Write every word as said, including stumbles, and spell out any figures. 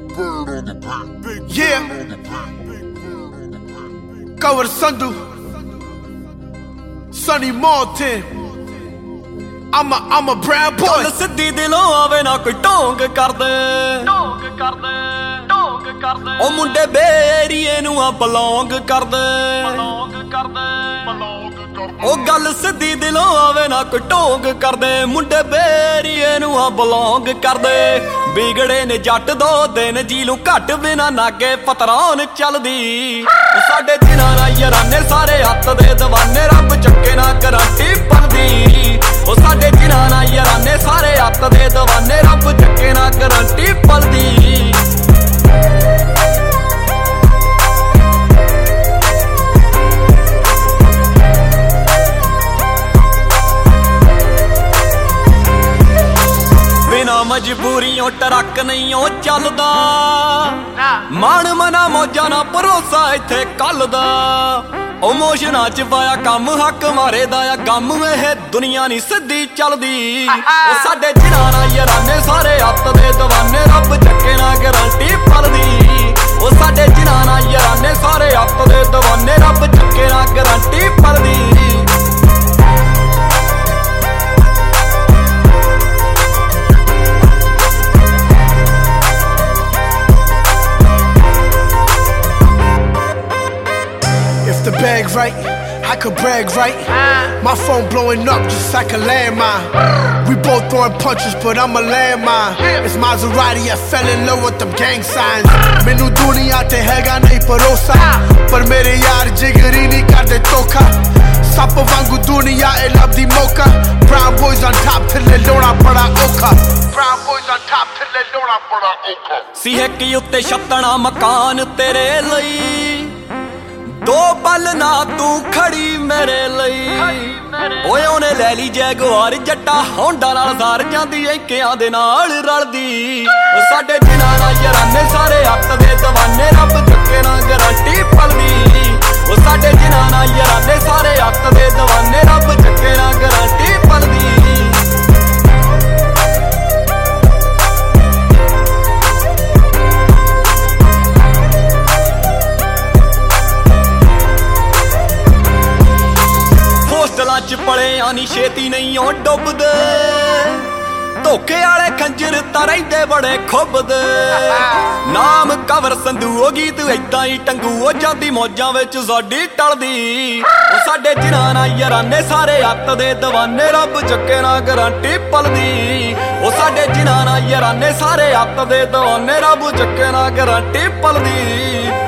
Yeah, cover Sandu, Sonny Martin. I'm a, I'm a brown boy. ਗੱਲ ਸਿੱਧੀ ਦਿਲੋਂ ਆਵੇ ਨਾ ਕੋਈ ਢੋਂਗ ਕਰਦੇ ਢੋਂਗ ਕਰਦੇ ਢੋਂਗ ਕਰਦੇ ਉਹ ਮੁੰਡੇ ਬੇਰੀਏ ਨੂੰ ਆ ਬਲੌਂਗ ਕਰਦੇ ਬਲੌਂਗ ਕਰਦੇ ਬਲੌਂਗ ਕਰਦੇ ਉਹ ਗੱਲ ਸਿੱਧੀ ਦਿਲੋਂ ਆਵੇ ਨਾ ਕੋਈ ਢੋਂਗ ਕਰਦੇ ਮੁੰਡੇ ਬੇਰੀਏ ਨੂੰ ਆ ਬਲੌਂਗ ਕਰਦੇ ਵਿਗੜੇ ਨੇ ਜੱਟ ਦੋ ਦਿਨ ਜੀਲੂ ਘੱਟ ਬਿਨਾ ਨਾਗੇ ਪਤਰਾਨ ਚੱਲਦੀ ਉਹ ਸਾਡੇ ਦਿਨਾਂ ਨਾਲ ਯਾਰਾਨੇ ਸਾਰੇ ਹੱਥ ਦੇ ਦਵਾਨੇ ਰੱਬ ਚੱਕੇ ਨਾ ਗਰੰਟੀ ਪਲਦੀ ਉਹ ਸਾਡੇ ਜਿਨ੍ਹਾਂ ਨਾਲ ਯਾਰਾਨੇ ਸਾਰੇ ਹੱਥ ਦੇ ਦਵਾਨੇ ਰੱਬ ਚੱਕੇ ਨਾ ਗਰੰਟੀ ਪਲਦੀ ਬਿਨਾ ਮਜਬੂਰੀਓਂ ਟਰੱਕ ਨਹੀਂ ਉਹ ਚੱਲਦਾ ਮਾਣ ਮਨਾ ਮੌਜਾਂ ਨਾ ਭਰੋਸਾ ਇੱਥੇ ਕੱਲ ਦਾ ਉਹ ਮੋਸ਼ਨਾਂ ਚ ਪਾਇਆ ਕੰਮ ਹੱਕ ਮਾਰੇ ਦਾ ਆ ਗਮ ਇਹ ਦੁਨੀਆ ਨਹੀਂ ਸਿੱਧੀ ਚੱਲਦੀ ਉਹ ਸਾਡੇ ਜਿਨ੍ਹਾਂ ਨਾਲ ਯਾਰਾਨੇ ਸਾਰੇ ਹੱਥ ਦੇ ਦਵਾਨੇ ਰੱਬ ਚੱਕੇ ਨਾ ਗਰੰਟੀ ਪਲਦੀ ਉਹ ਸਾਡੇ ਜਿਨ੍ਹਾਂ ਨਾਲ ਯਾਰਾਨੇ ਸਾਰੇ ਹੱਥ ਦੇ ਦਵਾਨੇ ਰੱਬ ਚੱਕੇ ਨਾ ਗਰੰਟੀ ਪਲਦੀ The bag right, I could brag right. My phone blowing up just like a landmine. We both throwing punches, but I'm a landmine. It's Maserati, I fell in love with them gang signs. Mainu duniya te hega nahi parosa, par mere yaar jigari nahi karte tokha. Sap vangu duniya e labdi mocha. Brown boys on top thille lona bada okha. Brown boys on top thille lona bada okha. ਸੀ ਹੈ ਕਿ ਉੱਤੇ ਛੱਤਣਾ ਮਕਾਨ ਤੇਰੇ ਲਈ ਦੋ ਪਲ ਨਾ ਤੂੰ ਖੜੀ ਮੇਰੇ ਲਈ ਓਏ ਉਹਨੇ ਲੈ ਲਈ ਜੈਗੁਆਰ ਜੱਟਾ ਹੋਂਡਾ ਨਾਲ ਸਾਰ ਜਾਂਦੀ ਐਂਕਿਆਂ ਦੇ ਨਾਲ ਰਲਦੀ ਉਹ ਸਾਡੇ ਜਿਨ੍ਹਾਂ ਨਾਲ ਯਾਰਾਨੇ ਸਾਰੇ ਹੱਥ ਦੇ ਦਵਾਨੇ ਰੱਬ ਚੱਕੇ ਨਾ ਗਰੰਟੀ ਪਲਦੀ ਉਹ ਸਾਡੇ ਜਿਨ੍ਹਾਂ ਨਾਲ ਯਾਰਾਨੇ ਸਾਰੇ ਹੱਥ ਦੇ ਦਵਾਨੇ ਰੱਬ ਚੱਕੇ ਨਾ ਗਰੰਟੀ ਪਲਦੀ ਚ ਪਲਿਆਂ ਨੀ ਛੇਤੀ ਨਹੀਂ ਉਹ ਡੁੱਬਦੇ ਧੋਖੇ ਵਾਲੇ ਖੰਜਰ ਤਾਂ ਰਹਿੰਦੇ ਬੜੇ ਖੁੱਬਦੇ ਨਾਮ ਕਵਰ ਸੰਧੂ ਉਹ ਗੀਤ ਏਦਾਂ ਹੀ ਟੰਗੂ ਉਹ ਜਾਂਦੀ ਮੌਜਾਂ ਵਿੱਚ ਸਾਡੀ ਟਲਦੀ ਉਹ ਸਾਡੇ ਜਿਨ੍ਹਾਂ ਨਾਲ ਯਾਰਾਨੇ ਸਾਰੇ ਹੱਥ ਦੇ ਦਵਾਨੇ ਰੱਬ ਚੱਕੇ ਨਾ ਗਰੰਟੀ ਪਲਦੀ ਉਹ ਸਾਡੇ ਜਿਨ੍ਹਾਂ ਨਾਲ ਯਾਰਾਨੇ ਸਾਰੇ ਹੱਥ ਦੇ ਦਵਾਨੇ ਰੱਬ ਚੱਕੇ ਨਾ ਗਰੰਟੀ ਪਲਦੀ